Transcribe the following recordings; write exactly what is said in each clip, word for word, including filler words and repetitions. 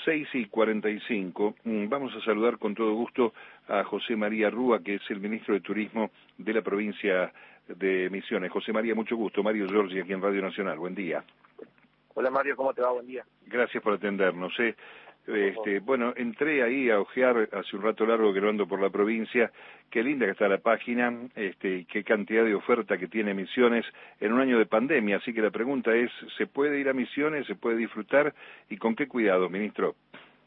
seis y cuarenta y cinco. Vamos a saludar con todo gusto a José María Rúa, que es el ministro de Turismo de la provincia de Misiones. José María, mucho gusto. Mario Giorgi, aquí en Radio Nacional. Buen día. Hola Mario, ¿cómo te va? Buen día. Gracias por atendernos. ¿eh? Este, bueno, entré ahí a ojear hace un rato largo que no ando por la provincia. Qué linda que está la página, este, qué cantidad de oferta que tiene Misiones en un año de pandemia. Así que la pregunta es, ¿se puede ir a Misiones? ¿Se puede disfrutar? ¿Y con qué cuidado, ministro?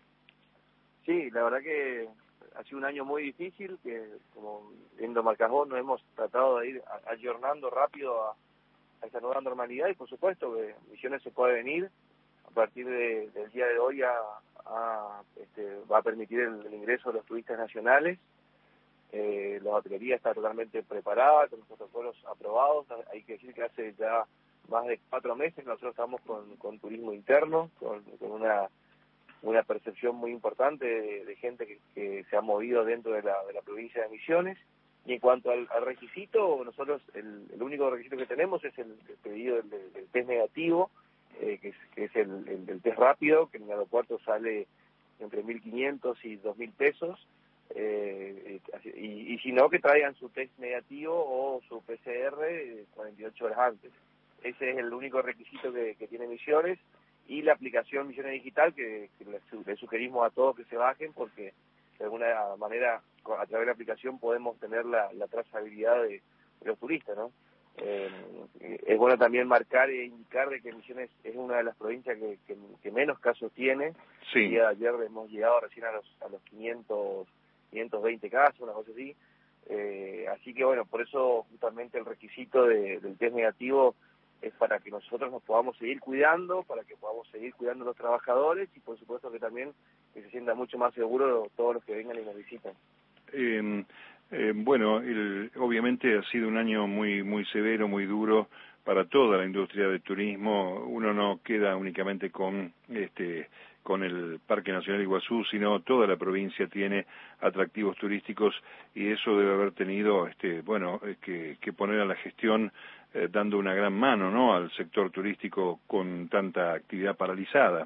Sí, la verdad que ha sido un año muy difícil, que como viendo Marcajón nos hemos tratado de ir ayornando rápido a, a esta nueva normalidad y por supuesto que Misiones se puede venir. A partir de, del día de hoy a, a, este, va a permitir el, el ingreso de los turistas nacionales. Eh, la hotelería está totalmente preparada, con los protocolos aprobados. Hay que decir que hace ya más de cuatro meses que nosotros estamos con, con turismo interno, con, con una, una percepción muy importante de, de gente que, que se ha movido dentro de la, de la provincia de Misiones. Y en cuanto al, al requisito, nosotros el, el único requisito que tenemos es el, el pedido del, del test negativo, eh, que es, que es el, el, el test rápido, que en el aeropuerto sale entre mil quinientos y dos mil pesos. Eh, y, y si no, que traigan su test negativo o su P C R cuarenta y ocho horas antes. Ese es el único requisito que, que tiene Misiones, y la aplicación Misiones Digital, que, que le, le sugerimos a todos que se bajen, porque de alguna manera a través de la aplicación podemos tener la, la trazabilidad de, de los turistas, ¿no? Eh, es bueno también marcar e indicar de que Misiones es una de las provincias que, que, que menos casos tiene. Sí. El día de ayer hemos llegado recién a los, a los quinientos, quinientos veinte casos, una cosa así. Eh, así que bueno, por eso justamente el requisito de, del test negativo es para que nosotros nos podamos seguir cuidando, para que podamos seguir cuidando a los trabajadores y por supuesto que también que se sienta mucho más seguro todos los que vengan y nos visitan. Eh, eh, bueno, el, obviamente ha sido un año muy muy severo, muy duro para toda la industria del turismo. Uno no queda únicamente con este con el Parque Nacional Iguazú, sino toda la provincia tiene atractivos turísticos y eso debe haber tenido, este, bueno, que, que poner a la gestión eh, dando una gran mano, ¿no?, al sector turístico con tanta actividad paralizada.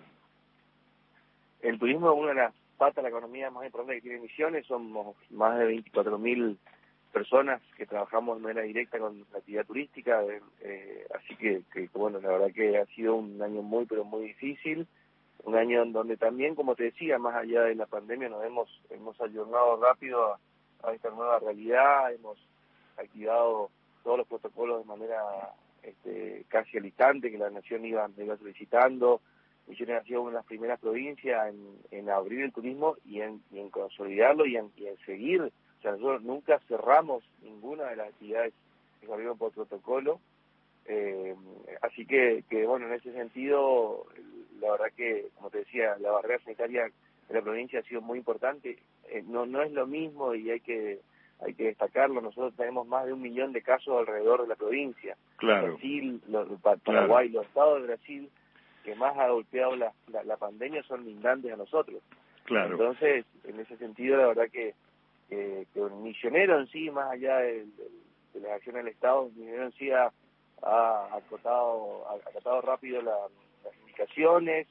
El turismo es una de las patas de la economía más importante que tiene Misiones. Somos más de veinticuatro mil personas que trabajamos de manera directa con la actividad turística, eh, eh, así que, que, bueno, la verdad que ha sido un año muy, pero muy difícil, un año en donde también, como te decía, más allá de la pandemia, nos hemos, hemos ayornado rápido a, a esta nueva realidad, hemos activado todos los protocolos de manera este, casi al instante que la Nación iba, iba solicitando. Misiones ha sido una de las primeras provincias en, en abrir el turismo y en, y en consolidarlo y en, y en seguir. O sea, nosotros nunca cerramos ninguna de las actividades que se abrieron por protocolo. Eh, así que, que, bueno, en ese sentido, la verdad que, como te decía, la barrera sanitaria de la provincia ha sido muy importante. Eh, no, no es lo mismo y hay que hay que destacarlo. Nosotros tenemos más de un millón de casos alrededor de la provincia. Claro. Brasil, los, Paraguay, claro. Los estados de Brasil que más ha golpeado la, la, la pandemia son lindantes a nosotros. Claro. Entonces, en ese sentido, la verdad que, que, que un misionero en sí, más allá de, de, de las acciones del Estado, un misionero en sí ha, ha acotado, ha acotado rápido la, las indicaciones,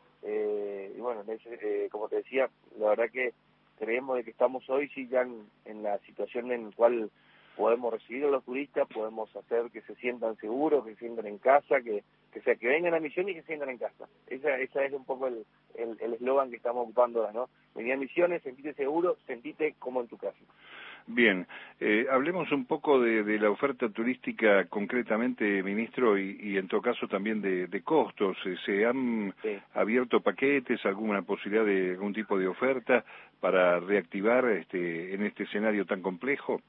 eh, y bueno, ese, eh, como te decía, la verdad que creemos de que estamos hoy sí ya en, en la situación en la cual podemos recibir a los turistas, podemos hacer que se sientan seguros, que se sientan en casa, que, que sea que vengan a Misiones y que se sientan en casa. Esa, esa es un poco el eslogan el, el que estamos ocupando ahora, ¿no? Venir a Misiones, sentite seguro, sentite como en tu casa. Bien, eh, hablemos un poco de, de la oferta turística concretamente, ministro, y, y en todo caso también de, de costos. ¿Se han sí. abierto paquetes, alguna posibilidad de algún tipo de oferta para reactivar este en este escenario tan complejo?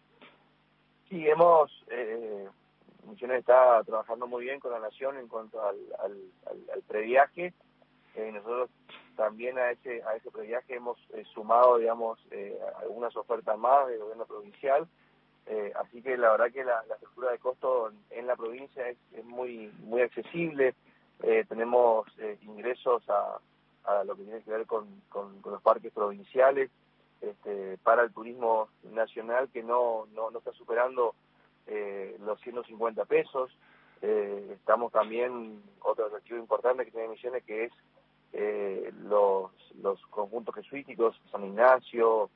Sí, hemos, eh, Misiones está trabajando muy bien con la Nación en cuanto al, al, al, al previaje. Eh, nosotros también a ese a ese previaje hemos eh, sumado, digamos, eh, algunas ofertas más del gobierno provincial. Eh, así que la verdad que la, la estructura de costo en, en la provincia es, es muy muy accesible. Eh, tenemos eh, ingresos a, a lo que tiene que ver con, con, con los parques provinciales. Este, para el turismo nacional que no, no, no está superando eh, los ciento cincuenta pesos. Eh, estamos también, otro atractivo importante que tiene Misiones, que es eh, los, los los conjuntos jesuíticos, San Ignacio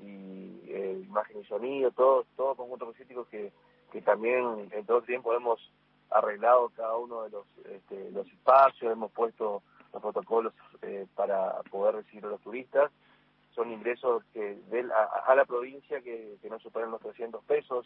y eh, Imagen y Sonido, todos todo conjuntos jesuíticos que, que también en todo el tiempo hemos arreglado cada uno de los, este, los espacios, hemos puesto los protocolos eh, para poder recibir a los turistas. Son ingresos que de la, a la provincia que, que no superan los trescientos pesos,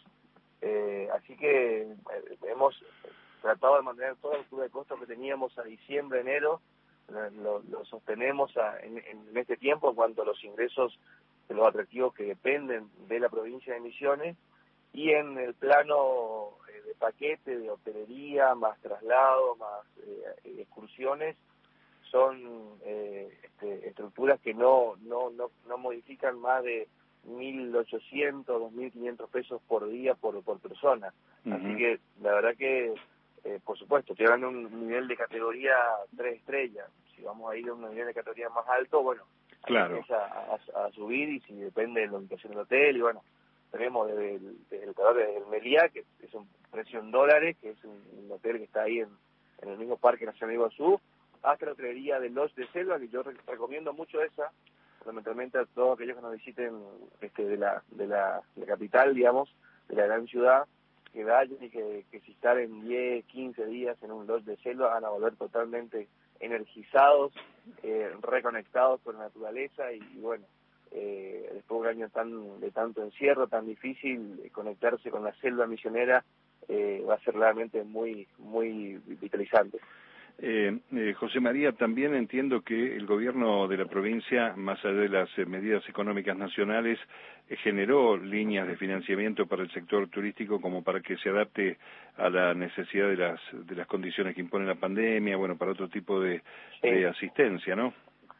eh, así que eh, hemos tratado de mantener toda la altura de costos que teníamos a diciembre, enero, lo, lo sostenemos a, en, en este tiempo en cuanto a los ingresos de los atractivos que dependen de la provincia de Misiones, y en el plano eh, de paquete, de hotelería, más traslado, más eh, excursiones, son eh, este, estructuras que no, no, no, no modifican más de mil ochocientos, dos mil quinientos pesos por día por, por persona. Uh-huh. Así que la verdad que, eh, por supuesto, estoy hablando de un nivel de categoría tres estrellas. Si vamos a ir a un nivel de categoría más alto, bueno, claro, empieza a, a, a subir, y si depende de la ubicación del hotel, y bueno, tenemos desde el, desde el, desde el Meliá, que es un precio en dólares, que es un, un hotel que está ahí en, en el mismo Parque Nacional Iguazú, hasta la hotelería de Lodge de Selva, que yo re recomiendo mucho esa, fundamentalmente a todos aquellos que nos visiten este, de, la, de, la, de la capital, digamos, de la gran ciudad, que vayan y que, que si están en diez, quince días en un Lodge de Selva van a volver totalmente energizados, eh, reconectados con la naturaleza, y, y bueno, eh, después de un año tan, de tanto encierro, tan difícil, eh, conectarse con la selva misionera eh, va a ser realmente muy, muy vitalizante. Eh, eh, José María, también entiendo que el gobierno de la provincia, más allá de las eh, medidas económicas nacionales, eh, generó líneas de financiamiento para el sector turístico como para que se adapte a la necesidad de las de las condiciones que impone la pandemia, bueno, para otro tipo de, sí. de asistencia, ¿no?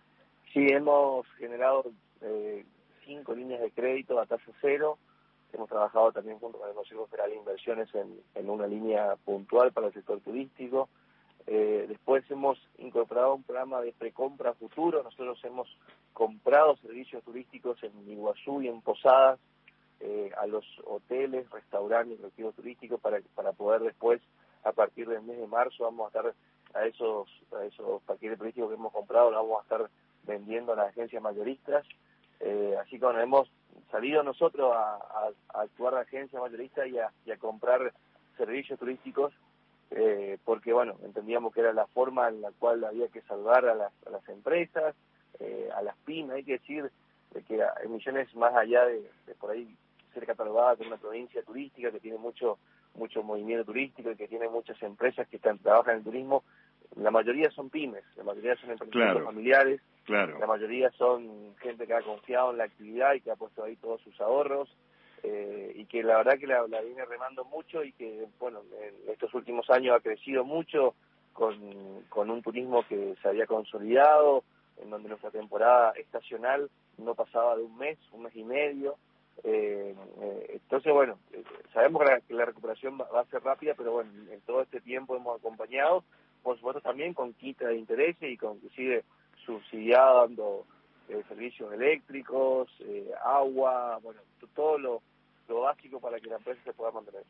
Sí, hemos generado eh, cinco líneas de crédito a tasa cero. Hemos trabajado también junto con el Consejo Federal de Inversiones en, en una línea puntual para el sector turístico. Eh, después hemos incorporado un programa de precompra futuro. Nosotros hemos comprado servicios turísticos en Iguazú y en Posadas eh, a los hoteles, restaurantes, retiros turísticos para, para poder después, a partir del mes de marzo, vamos a estar a esos, a esos paquetes turísticos que hemos comprado, los vamos a estar vendiendo a las agencias mayoristas. Eh, así que bueno, hemos salido nosotros a, a, a actuar de agencia mayorista y a, y a comprar servicios turísticos. Eh, porque bueno, entendíamos que era la forma en la cual había que salvar a las, a las empresas, eh, a las pymes. Hay que decir de que en Misiones, más allá de, de por ahí ser catalogada como una provincia turística que tiene mucho mucho movimiento turístico y que tiene muchas empresas que están trabajan en el turismo, la mayoría son pymes, la mayoría son emprendimientos claro, familiares, claro. La mayoría son gente que ha confiado en la actividad y que ha puesto ahí todos sus ahorros. Eh, y que la verdad que la, la viene remando mucho, y que bueno, en estos últimos años ha crecido mucho con, con un turismo que se había consolidado, en donde nuestra temporada estacional no pasaba de un mes, un mes y medio. Eh, eh, entonces bueno, eh, sabemos que la, que la recuperación va, va a ser rápida, pero bueno, en todo este tiempo hemos acompañado, por supuesto también con quita de intereses y con inclusive subsidiando eh, servicios eléctricos, eh, agua, bueno, todo lo lo básico para que la empresa se pueda mantener.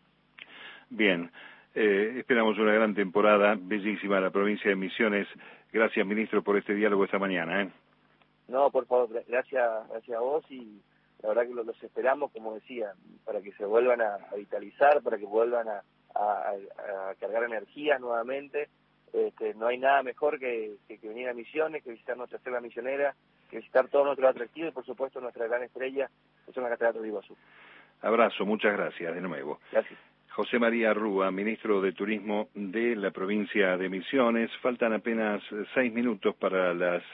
Bien, eh, esperamos una gran temporada, bellísima la provincia de Misiones. Gracias, ministro, por este diálogo esta mañana. ¿eh? No, por favor, gracias, gracias a vos, y la verdad que los esperamos, como decía, para que se vuelvan a, a vitalizar, para que vuelvan a, a, a cargar energía nuevamente. Este, no hay nada mejor que, que, que venir a Misiones, que visitar nuestra selva misionera, que visitar todos nuestros atractivos y por supuesto nuestra gran estrella, que son las cataratas de Iguazú. Abrazo, muchas gracias de nuevo. Gracias. José María Rúa, ministro de Turismo de la provincia de Misiones. Faltan apenas seis minutos para las